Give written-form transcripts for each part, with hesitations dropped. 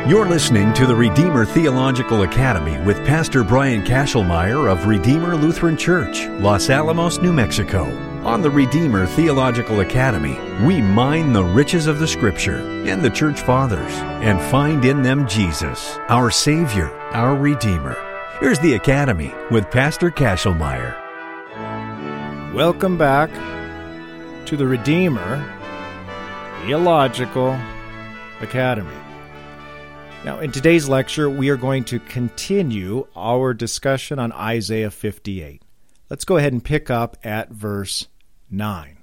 You're listening to the Redeemer Theological Academy with Pastor Brian Kashelmeyer of Redeemer Lutheran Church, Los Alamos, New Mexico. On the Redeemer Theological Academy, we mine the riches of the Scripture and the Church Fathers and find in them Jesus, our Savior, our Redeemer. Here's the Academy with Pastor Kashelmeyer. Welcome back to the Redeemer Theological Academy. Now, in today's lecture, we are going to continue our discussion on Isaiah 58. Let's go ahead and pick up at verse 9.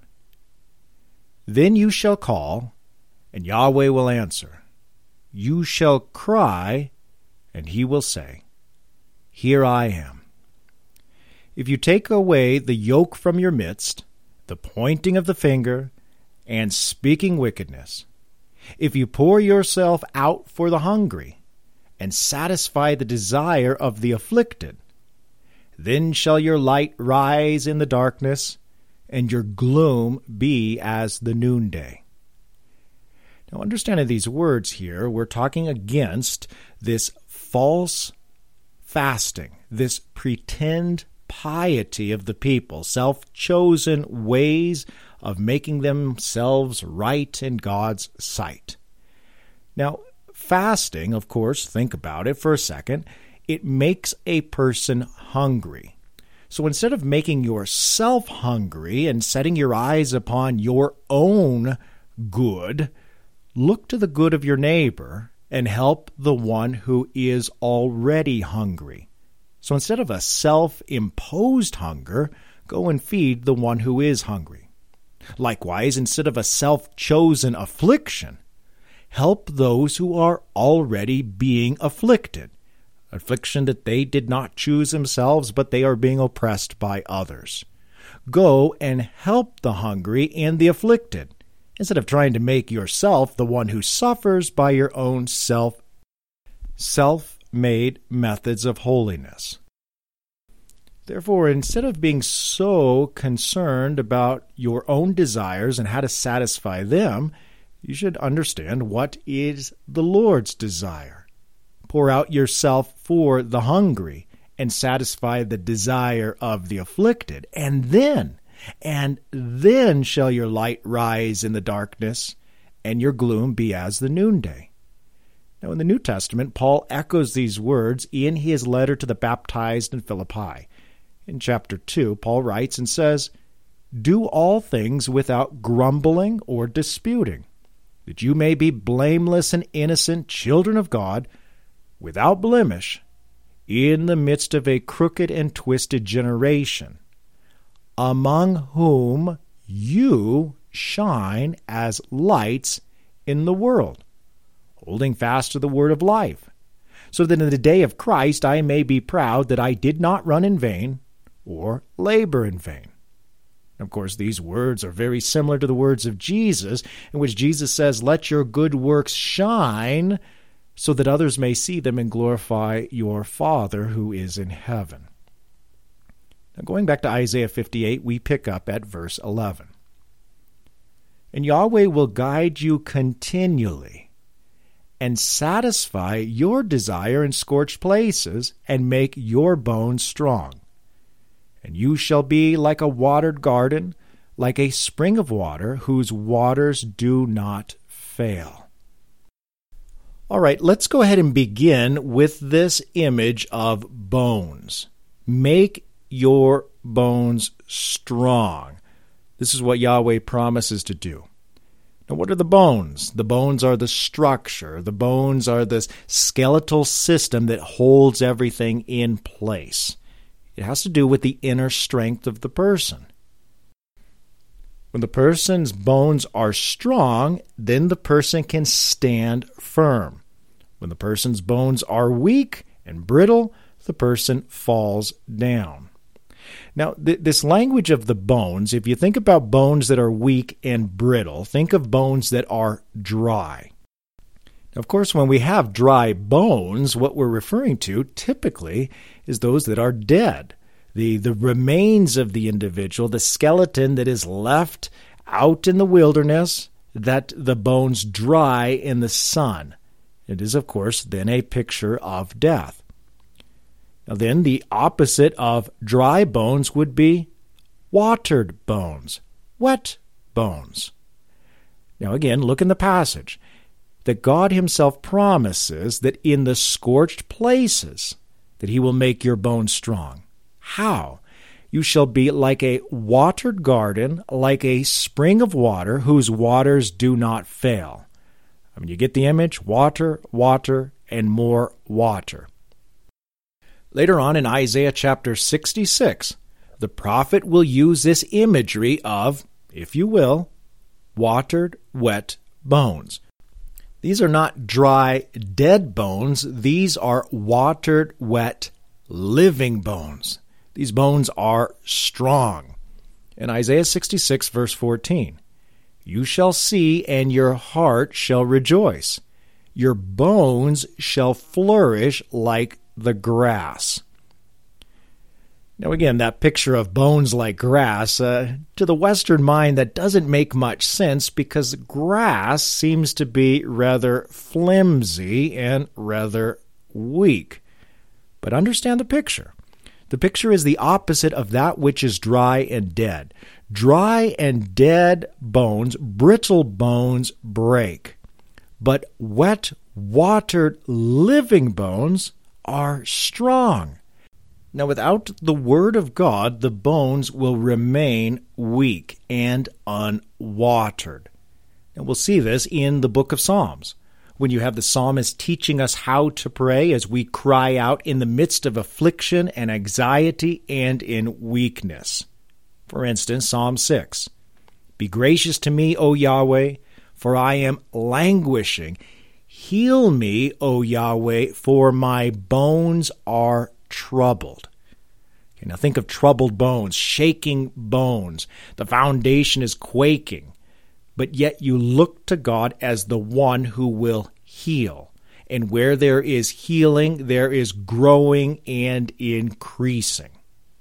Then you shall call, and Yahweh will answer. You shall cry, and he will say, Here I am. If you take away the yoke from your midst, the pointing of the finger, and speaking wickedness, if you pour yourself out for the hungry, and satisfy the desire of the afflicted, then shall your light rise in the darkness, and your gloom be as the noonday. Now, understanding these words here, we're talking against this false fasting, this pretend piety of the people, self-chosen ways of making themselves right in God's sight. Now, fasting, of course, think about it for a second, it makes a person hungry. So instead of making yourself hungry and setting your eyes upon your own good, look to the good of your neighbor and help the one who is already hungry. So instead of a self-imposed hunger, go and feed the one who is hungry. Likewise, instead of a self-chosen affliction, help those who are already being afflicted. Affliction that they did not choose themselves, but they are being oppressed by others. Go and help the hungry and the afflicted, instead of trying to make yourself the one who suffers by your own self-made methods of holiness. Therefore, instead of being so concerned about your own desires and how to satisfy them, you should understand what is the Lord's desire. Pour out yourself for the hungry and satisfy the desire of the afflicted, and then shall your light rise in the darkness, and your gloom be as the noonday. Now, in the New Testament, Paul echoes these words in his letter to the baptized in Philippi. In chapter 2, Paul writes and says, Do all things without grumbling or disputing, that you may be blameless and innocent children of God, without blemish, in the midst of a crooked and twisted generation, among whom you shine as lights in the world, holding fast to the word of life, so that in the day of Christ I may be proud that I did not run in vain or labor in vain. Of course, these words are very similar to the words of Jesus, in which Jesus says, Let your good works shine, so that others may see them and glorify your Father who is in heaven. Now, going back to Isaiah 58, we pick up at verse 11. And Yahweh will guide you continually, and satisfy your desire in scorched places, and make your bones strong. And you shall be like a watered garden, like a spring of water, whose waters do not fail. All right, let's go ahead and begin with this image of bones. Make your bones strong. This is what Yahweh promises to do. Now, what are the bones? The bones are the structure. The bones are this skeletal system that holds everything in place. It has to do with the inner strength of the person. When the person's bones are strong, then the person can stand firm. When the person's bones are weak and brittle, the person falls down. Now, this language of the bones, if you think about bones that are weak and brittle, think of bones that are dry. Of course, when we have dry bones, what we're referring to typically is those that are dead. The remains of the individual, the skeleton that is left out in the wilderness, that the bones dry in the sun. It is, of course, then a picture of death. Now then, the opposite of dry bones would be watered bones, wet bones. Now again, look in the passage, that God himself promises that in the scorched places that he will make your bones strong. How? You shall be like a watered garden, like a spring of water whose waters do not fail. I mean, you get the image? Water, water, and more water. Later on in Isaiah chapter 66, the prophet will use this imagery of, if you will, watered, wet bones. These are not dry, dead bones. These are watered, wet, living bones. These bones are strong. In Isaiah 66, verse 14, you shall see, and your heart shall rejoice. Your bones shall flourish like the grass. Now again, that picture of bones like grass, to the Western mind that doesn't make much sense because grass seems to be rather flimsy and rather weak. But understand the picture. The picture is the opposite of that which is dry and dead. Dry and dead bones, brittle bones, break. But wet, watered, living bones are strong. Now, without the Word of God, the bones will remain weak and unwatered. And we'll see this in the book of Psalms, when you have the psalmist teaching us how to pray as we cry out in the midst of affliction and anxiety and in weakness. For instance, Psalm 6, Be gracious to me, O Yahweh, for I am languishing. Heal me, O Yahweh, for my bones are troubled. Okay, now think of troubled bones, shaking bones. The foundation is quaking. But yet you look to God as the one who will heal. And where there is healing, there is growing and increasing.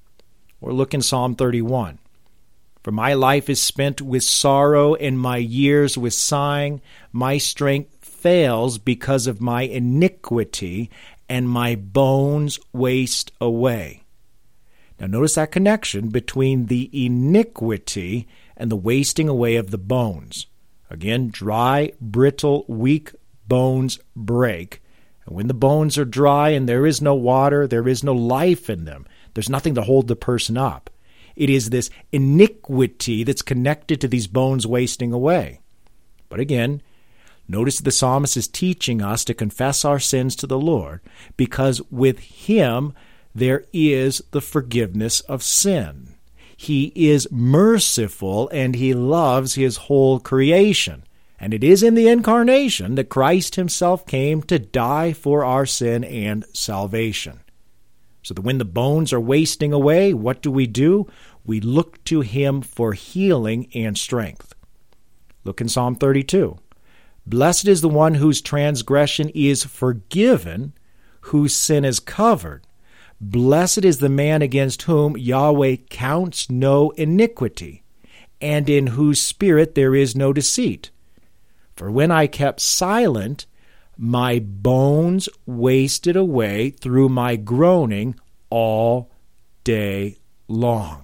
Or look in Psalm 31. For my life is spent with sorrow, and my years with sighing. My strength fails because of my iniquity, and my bones waste away. Now notice that connection between the iniquity and the wasting away of the bones. Again, dry, brittle, weak bones break. And when the bones are dry and there is no water, there is no life in them. There's nothing to hold the person up. It is this iniquity that's connected to these bones wasting away. But again, notice the psalmist is teaching us to confess our sins to the Lord, because with him there is the forgiveness of sin. He is merciful and he loves his whole creation. And it is in the incarnation that Christ himself came to die for our sin and salvation. So that when the bones are wasting away, what do? We look to him for healing and strength. Look in Psalm 32. Blessed is the one whose transgression is forgiven, whose sin is covered. Blessed is the man against whom Yahweh counts no iniquity, and in whose spirit there is no deceit. For when I kept silent, my bones wasted away through my groaning all day long.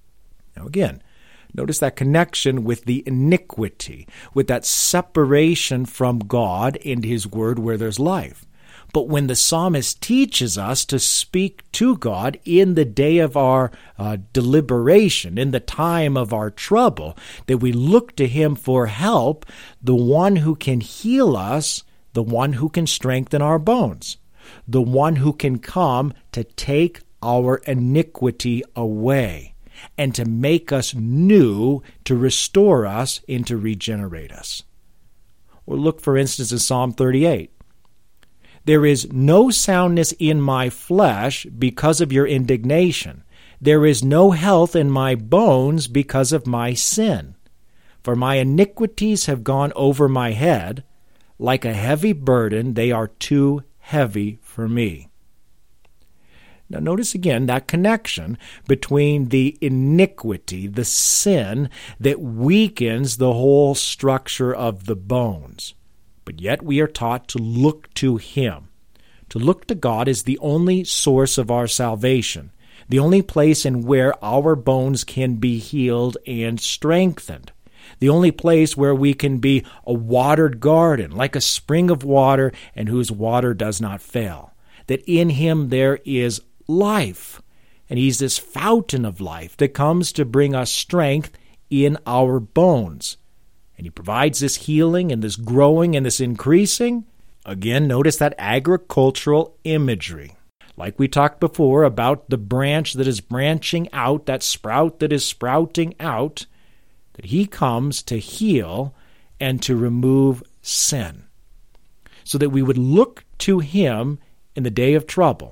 Now again, notice that connection with the iniquity, with that separation from God and his word where there's life. But when the psalmist teaches us to speak to God in the day of our deliberation, in the time of our trouble, that we look to him for help, the one who can heal us, the one who can strengthen our bones, the one who can come to take our iniquity away and to make us new, to restore us and to regenerate us. Or look, for instance, in Psalm 38. There is no soundness in my flesh because of your indignation. There is no health in my bones because of my sin. For my iniquities have gone over my head. Like a heavy burden, they are too heavy for me. Now notice again that connection between the iniquity, the sin that weakens the whole structure of the bones. but yet we are taught to look to Him. To look to God is the only source of our salvation, the only place in where our bones can be healed and strengthened, the only place where we can be a watered garden, like a spring of water, and whose water does not fail. That in Him there is life, and He's this fountain of life that comes to bring us strength in our bones. And He provides this healing and this growing and this increasing. Again, notice that agricultural imagery. Like we talked before about the branch that is branching out, that sprout that is sprouting out, that He comes to heal and to remove sin, so that we would look to Him in the day of trouble.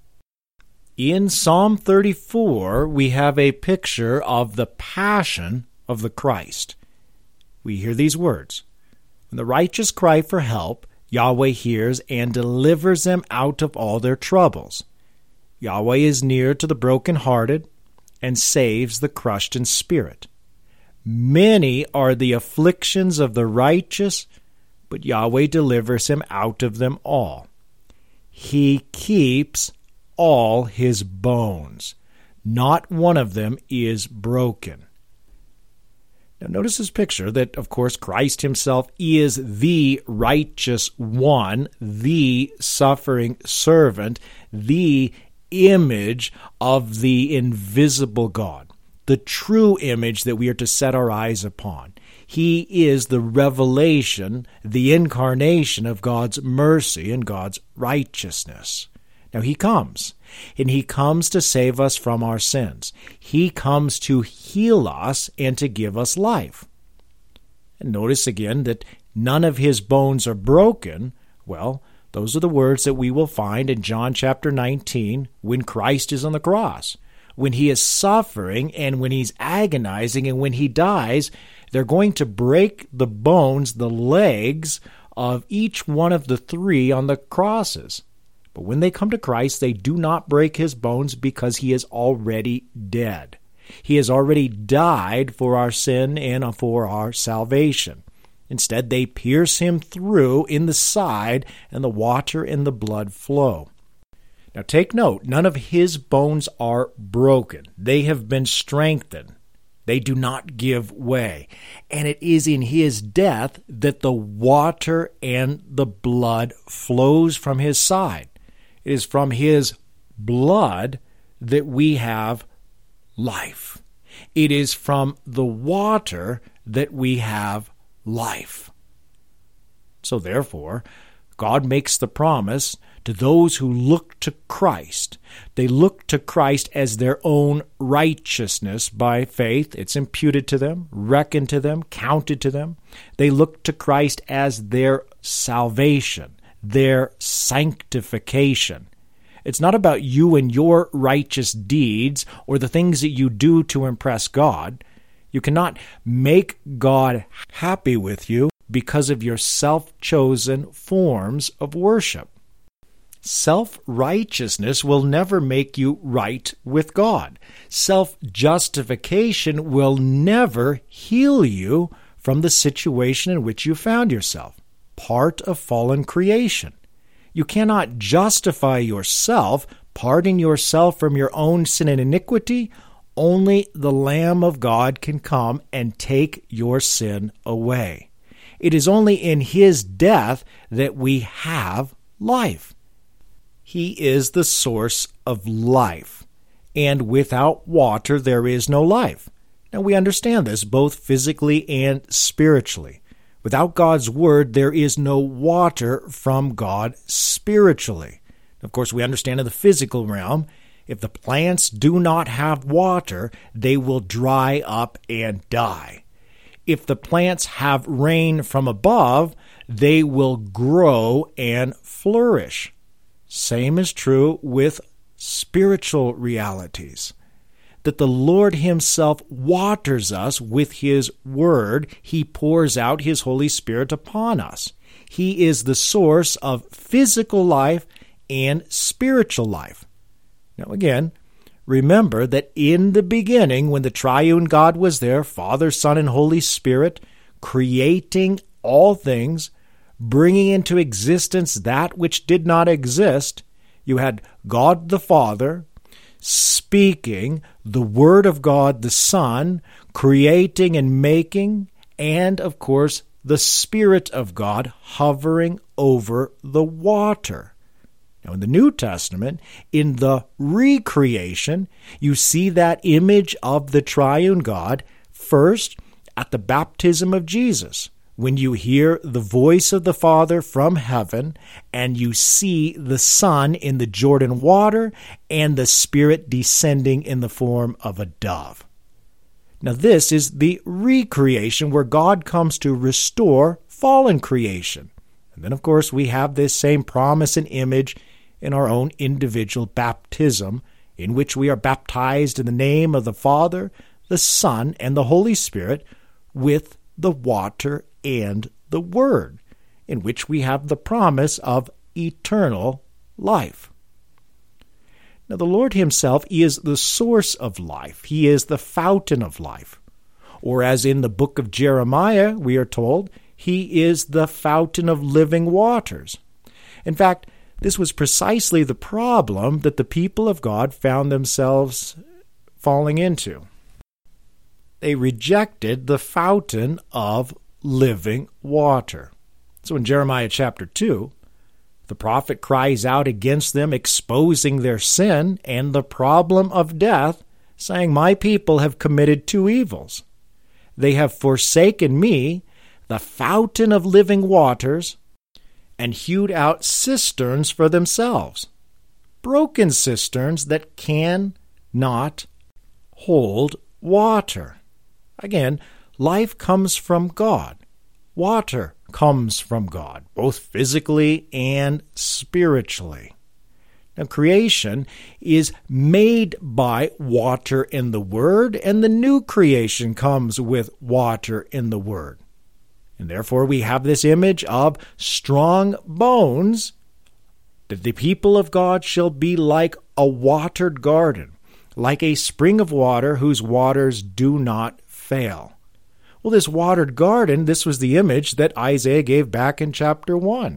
In Psalm 34, we have a picture of the passion of the Christ. We hear these words, "When the righteous cry for help, Yahweh hears and delivers them out of all their troubles. Yahweh is near to the brokenhearted and saves the crushed in spirit. Many are the afflictions of the righteous, but Yahweh delivers him out of them all. He keeps all his bones. Not one of them is broken." Now notice this picture that, of course, Christ Himself is the righteous one, the suffering servant, the image of the invisible God, the true image that we are to set our eyes upon. He is the revelation, the incarnation of God's mercy and God's righteousness. Now He comes, and He comes to save us from our sins. He comes to heal us and to give us life. And notice again that none of His bones are broken. Well, those are the words that we will find in John chapter 19 when Christ is on the cross. When He is suffering and when He's agonizing and when He dies, they're going to break the bones, the legs of each one of the three on the crosses. But when they come to Christ, they do not break His bones because He is already dead. He has already died for our sin and for our salvation. Instead, they pierce Him through in the side, and the water and the blood flow. Now take note, none of His bones are broken. They have been strengthened. They do not give way. And it is in His death that the water and the blood flows from His side. It is from His blood that we have life. It is from the water that we have life. So therefore, God makes the promise to those who look to Christ. They look to Christ as their own righteousness by faith. It's imputed to them, reckoned to them, counted to them. They look to Christ as their salvation, their sanctification. It's not about you and your righteous deeds or the things that you do to impress God. You cannot make God happy with you because of your self-chosen forms of worship. Self-righteousness will never make you right with God. Self-justification will never heal you from the situation in which you found yourself, part of fallen creation. You cannot justify yourself, pardon yourself from your own sin and iniquity. Only the Lamb of God can come and take your sin away. It is only in His death that we have life. He is the source of life, and without water there is no life. Now we understand this both physically and spiritually. Without God's Word, there is no water from God spiritually. Of course, we understand in the physical realm, if the plants do not have water, they will dry up and die. If the plants have rain from above, they will grow and flourish. Same is true with spiritual realities. That the Lord Himself waters us with His Word. He pours out His Holy Spirit upon us. He is the source of physical life and spiritual life. Now again, remember that in the beginning, when the triune God was there, Father, Son, and Holy Spirit, creating all things, bringing into existence that which did not exist. You had God the Father speaking, the Word of God the Son creating and making, and, of course, the Spirit of God hovering over the water. Now, in the New Testament, in the recreation, you see that image of the triune God first at the baptism of Jesus, when you hear the voice of the Father from heaven, and you see the Son in the Jordan water, and the Spirit descending in the form of a dove. Now, this is the recreation where God comes to restore fallen creation. And then, of course, we have this same promise and image in our own individual baptism, in which we are baptized in the name of the Father, the Son, and the Holy Spirit with the water and the Word, in which we have the promise of eternal life. Now, the Lord himself is the source of life. He is the fountain of life. Or as in the book of Jeremiah, we are told, he is the fountain of living waters. In fact, this was precisely the problem that the people of God found themselves falling into. They rejected the fountain of living water. So in Jeremiah chapter 2, the prophet cries out against them, exposing their sin and the problem of death, saying, "My people have committed two evils. They have forsaken me, the fountain of living waters, and hewed out cisterns for themselves, broken cisterns that cannot hold water." Again, life comes from God. Water comes from God, both physically and spiritually. Now, creation is made by water in the Word, and the new creation comes with water in the Word. And therefore we have this image of strong bones, that the people of God shall be like a watered garden, like a spring of water whose waters do not fail. Well, this watered garden, this was the image that Isaiah gave back in chapter 1.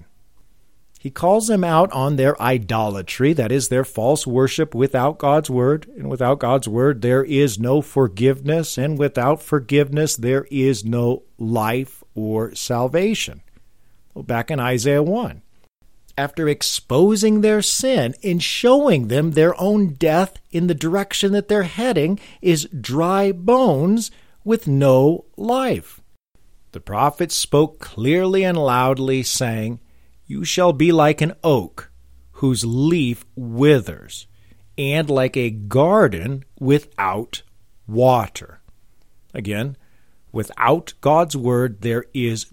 He calls them out on their idolatry, that is, their false worship without God's Word. And without God's Word, there is no forgiveness. And without forgiveness, there is no life or salvation. Well, back in Isaiah 1. After exposing their sin and showing them their own death in the direction that they're heading is dry bones with no life. The prophet spoke clearly and loudly, saying, "You shall be like an oak whose leaf withers, and like a garden without water." Again, without God's Word, there is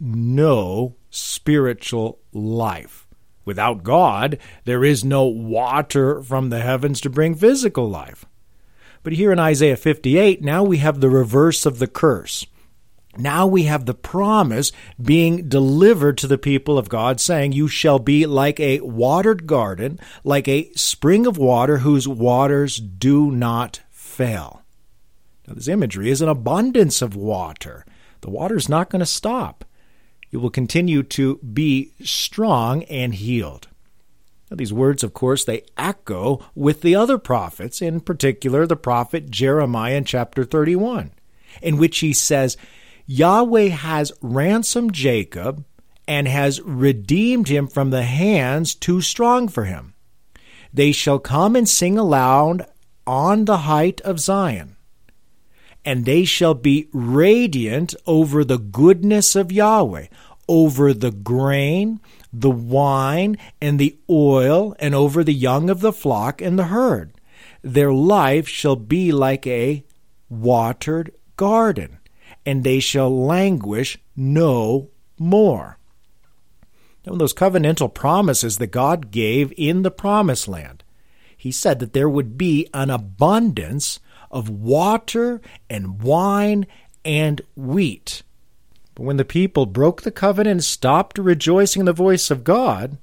no spiritual life. Without God, there is no water from the heavens to bring physical life. But here in Isaiah 58, now we have the reverse of the curse. Now we have the promise being delivered to the people of God, saying, "You shall be like a watered garden, like a spring of water whose waters do not fail." Now, this imagery is an abundance of water. The water's not going to stop. You will continue to be strong and healed. Now, these words, of course, they echo with the other prophets, in particular the prophet Jeremiah in chapter 31, in which he says, "Yahweh has ransomed Jacob and has redeemed him from the hands too strong for him. They shall come and sing aloud on the height of Zion, and they shall be radiant over the goodness of Yahweh, over the grain, the wine, and the oil, and over the young of the flock and the herd. Their life shall be like a watered garden, and they shall languish no more." Now, those covenantal promises that God gave in the promised land, he said that there would be an abundance of water and wine and wheat. But when the people broke the covenant and stopped rejoicing in the voice of God,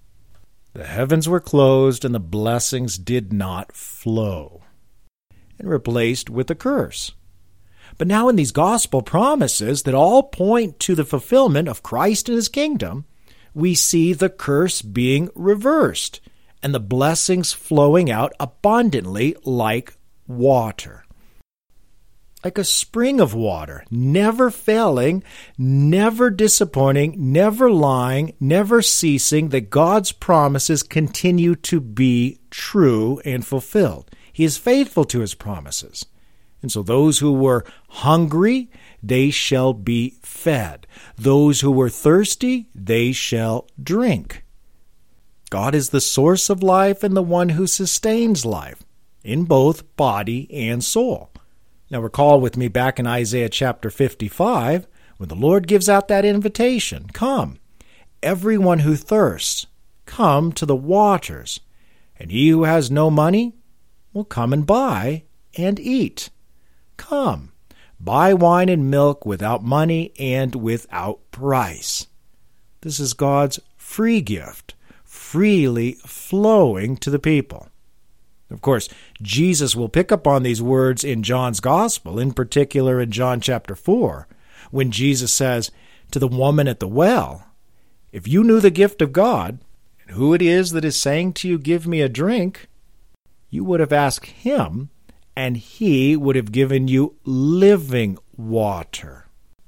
the heavens were closed and the blessings did not flow, and replaced with a curse. But now in these gospel promises that all point to the fulfillment of Christ and his kingdom, we see the curse being reversed and the blessings flowing out abundantly like water. Like a spring of water, never failing, never disappointing, never lying, never ceasing, that God's promises continue to be true and fulfilled. He is faithful to His promises. And so those who were hungry, they shall be fed. Those who were thirsty, they shall drink. God is the source of life and the one who sustains life in both body and soul. Now recall with me back in Isaiah chapter 55, when the Lord gives out that invitation, "Come, everyone who thirsts, come to the waters, and he who has no money will come and buy and eat. Come, buy wine and milk without money and without price." This is God's free gift, freely flowing to the people. Of course, Jesus will pick up on these words in John's Gospel, in particular in John chapter 4, when Jesus says to the woman at the well, "If you knew the gift of God, and who it is that is saying to you, 'Give me a drink,' you would have asked him, and he would have given you living water."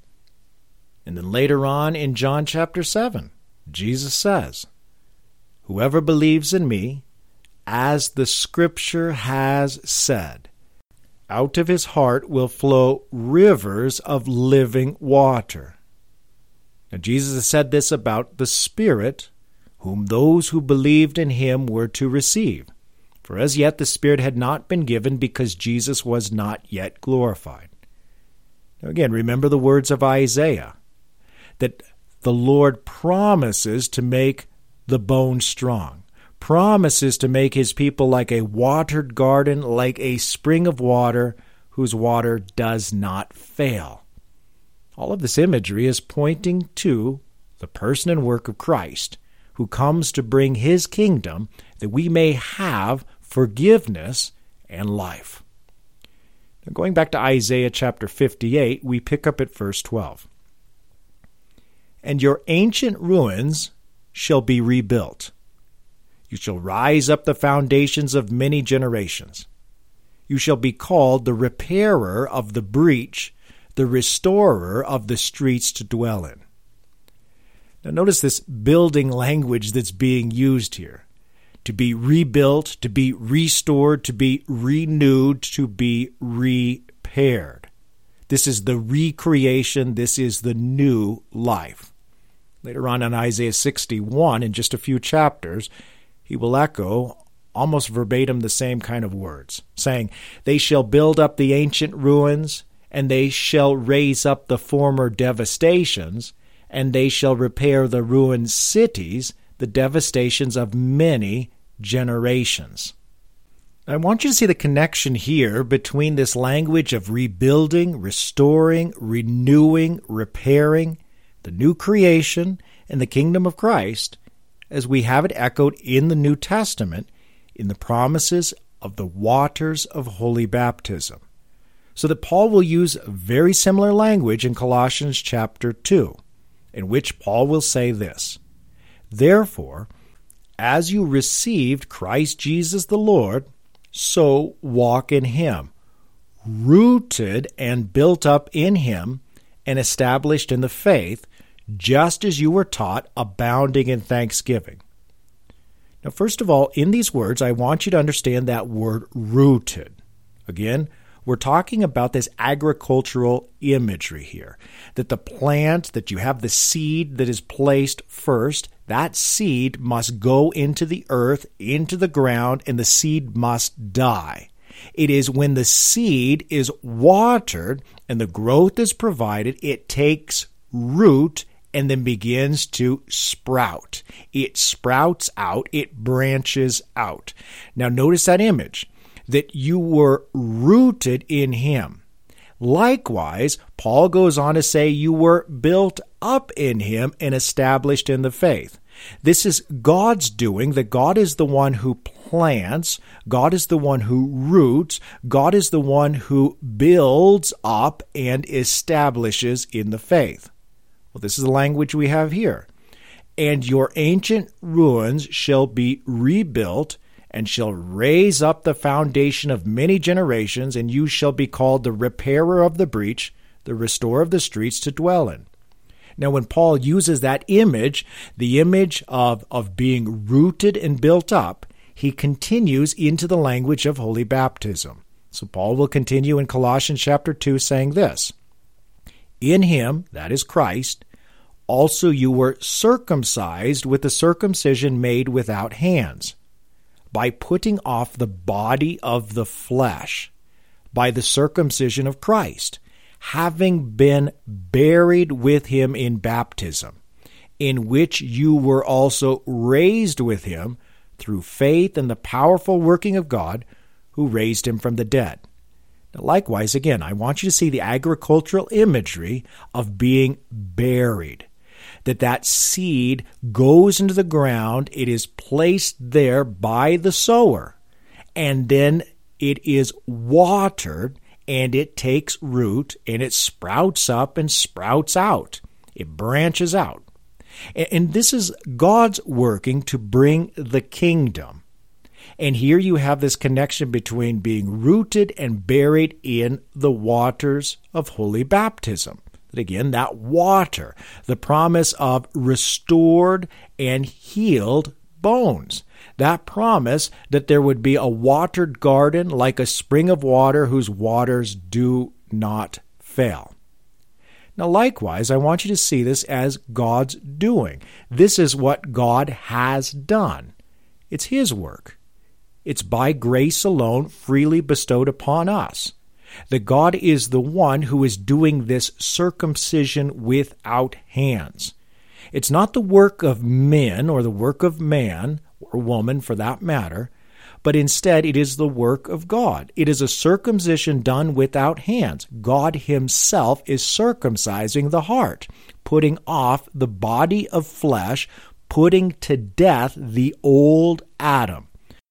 And then later on in John chapter 7, Jesus says, "Whoever believes in me, as the Scripture has said, out of his heart will flow rivers of living water." Now, Jesus has said this about the Spirit, whom those who believed in him were to receive. For as yet the Spirit had not been given, because Jesus was not yet glorified. Now again, remember the words of Isaiah, that the Lord promises to make the bones strong, promises to make his people like a watered garden, like a spring of water whose water does not fail. All of this imagery is pointing to the person and work of Christ, who comes to bring his kingdom that we may have forgiveness and life. Now, going back to Isaiah chapter 58, we pick up at verse 12. "And your ancient ruins shall be rebuilt. You shall rise up the foundations of many generations. You shall be called the repairer of the breach, the restorer of the streets to dwell in." Now notice this building language that's being used here. To be rebuilt, to be restored, to be renewed, to be repaired. This is the recreation. This is the new life. Later on in Isaiah 61, in just a few chapters, he will echo almost verbatim the same kind of words, saying, "They shall build up the ancient ruins, and they shall raise up the former devastations, and they shall repair the ruined cities, the devastations of many generations." I want you to see the connection here between this language of rebuilding, restoring, renewing, repairing, the new creation, and the kingdom of Christ, as we have it echoed in the New Testament in the promises of the waters of holy baptism. So that Paul will use very similar language in Colossians chapter 2, in which Paul will say this, "Therefore, as you received Christ Jesus the Lord, so walk in him, rooted and built up in him, and established in the faith, just as you were taught, abounding in thanksgiving." Now, first of all, in these words, I want you to understand that word rooted. Again, we're talking about this agricultural imagery here, that the plant, that you have the seed that is placed first, that seed must go into the earth, into the ground, and the seed must die. It is when the seed is watered and the growth is provided, it takes root and then begins to sprout. It sprouts out, it branches out. Now notice that image, that you were rooted in him. Likewise, Paul goes on to say you were built up in him and established in the faith. This is God's doing, that God is the one who plants, God is the one who roots, God is the one who builds up and establishes in the faith. Well, this is the language we have here. and your ancient ruins shall be rebuilt, and shall raise up the foundation of many generations, and you shall be called the repairer of the breach, the restorer of the streets to dwell in. Now, when Paul uses that image, the image of being rooted and built up, he continues into the language of holy baptism. So Paul will continue in Colossians chapter 2 saying this, "In him," that is Christ, "also you were circumcised with the circumcision made without hands, by putting off the body of the flesh, by the circumcision of Christ, having been buried with him in baptism, in which you were also raised with him through faith in the powerful working of God, who raised him from the dead." Now, likewise, again, I want you to see the agricultural imagery of being buried. That seed goes into the ground, it is placed there by the sower, and then it is watered, and it takes root, and it sprouts up and sprouts out. It branches out. And this is God's working to bring the kingdom. And here you have this connection between being rooted and buried in the waters of holy baptism. That again, that water, the promise of restored and healed bones. That promise that there would be a watered garden like a spring of water whose waters do not fail. Now, likewise, I want you to see this as God's doing. This is what God has done. It's His work. It's by grace alone, freely bestowed upon us. That God is the one who is doing this circumcision without hands. It's not the work of men or the work of man, or woman for that matter, but instead it is the work of God. It is a circumcision done without hands. God Himself is circumcising the heart, putting off the body of flesh, putting to death the old Adam.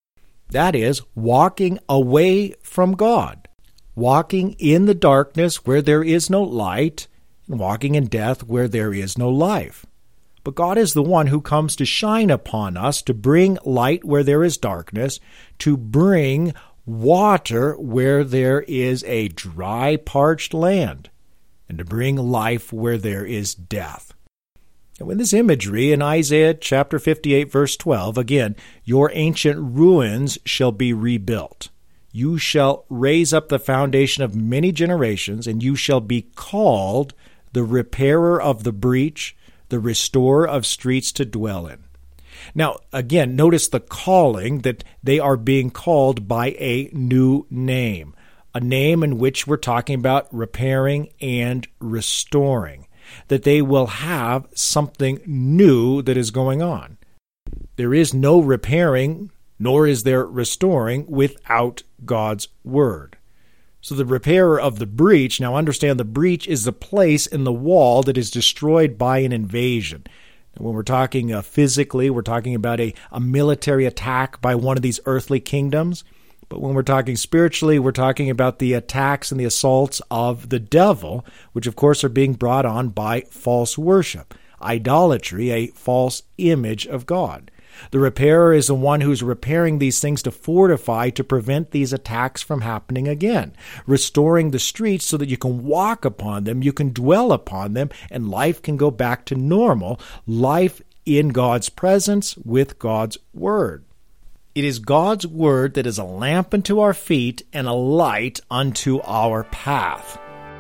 That is, walking away from God, walking in the darkness where there is no light, and walking in death where there is no life. But God is the one who comes to shine upon us, to bring light where there is darkness, to bring water where there is a dry, parched land, and to bring life where there is death. And in this imagery in Isaiah chapter 58, verse 12, again, your ancient ruins shall be rebuilt. You shall raise up the foundation of many generations, and you shall be called the repairer of the breach, the restorer of streets to dwell in. Now, again, notice the calling, that they are being called by a new name, a name in which we're talking about repairing and restoring, that they will have something new that is going on. There is no repairing, nor is there restoring without God's Word. So the repairer of the breach, now understand the breach is the place in the wall that is destroyed by an invasion. And when we're talking physically, we're talking about a military attack by one of these earthly kingdoms. But when we're talking spiritually, we're talking about the attacks and the assaults of the devil, which of course are being brought on by false worship, idolatry, a false image of God. The repairer is the one who's repairing these things to fortify, to prevent these attacks from happening again, restoring the streets so that you can walk upon them, you can dwell upon them, and life can go back to normal, life in God's presence with God's Word. It is God's Word that is a lamp unto our feet and a light unto our path.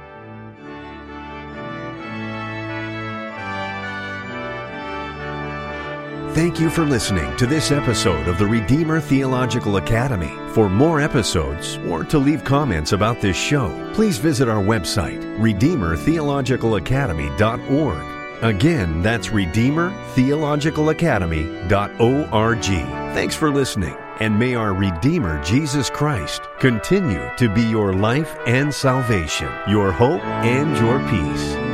Thank you for listening to this episode of the Redeemer Theological Academy. For more episodes or to leave comments about this show, please visit our website, RedeemerTheologicalAcademy.org. Again, that's RedeemerTheologicalAcademy.org. Thanks for listening, and may our Redeemer Jesus Christ continue to be your life and salvation, your hope and your peace.